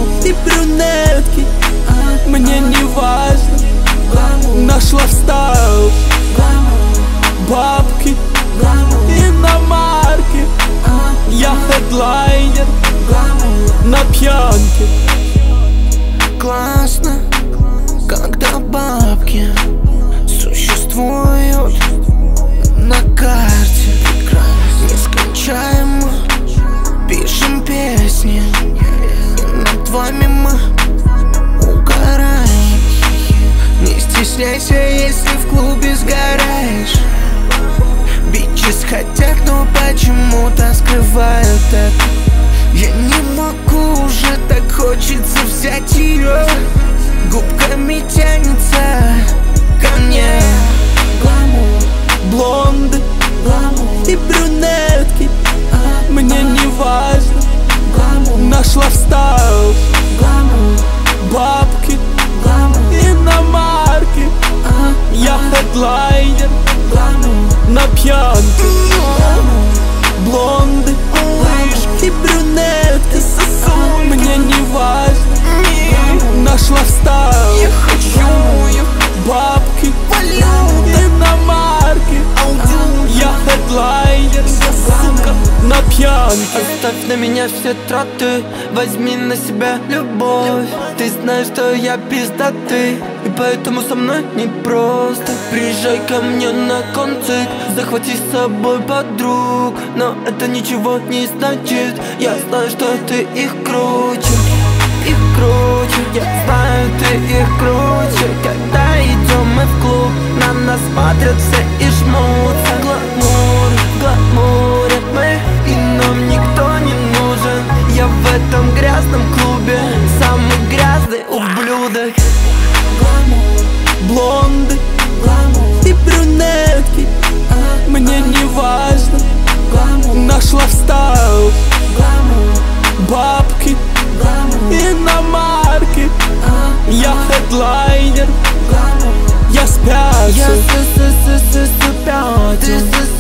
и брюнетки, мне не важно. Наш лайфстайл, бабки, иномарки. Я хедлайнер на пьянке. Классно, когда бабки существуют на карте. Нескончаемо пишем песни, и над вами мы угораем. Не стесняйся, если в клубе сгораешь. Бичес хотят, но почему-то скрывают это. Я не могу уже, так хочется взять ее. Губками тянется ко мне. Блонды и брюнетки, мне не важно. Наш лайфстайл, бабки, иномарки. Я хедлайнер на пьянке. Блонды и брюнетки, мне не важно. Наш лайфстайл, Я хочу бабки, валюты, иномарки. Я хедлайнер на пьянке. Оставь на меня все траты, возьми на себя любовь. Ты знаешь, что я пиздатый, и поэтому со мной непросто. Приезжай ко мне на концерт, захвати с собой подруг. Но это ничего не значит, я знаю, что ты их круче. Их круче, я знаю, ты их круче. Когда идем мы в клуб, на нас смотрят все и жмутся. Гламур, в гламуре мы, и нам никто не нужен. Я в этом грязном клубе самый грязный ублюдок. Блонды и брюнетки, мне не важно. Наш лайфстайл, бабки, иномарки. Я хедлайнер, я спящий. Я спящий.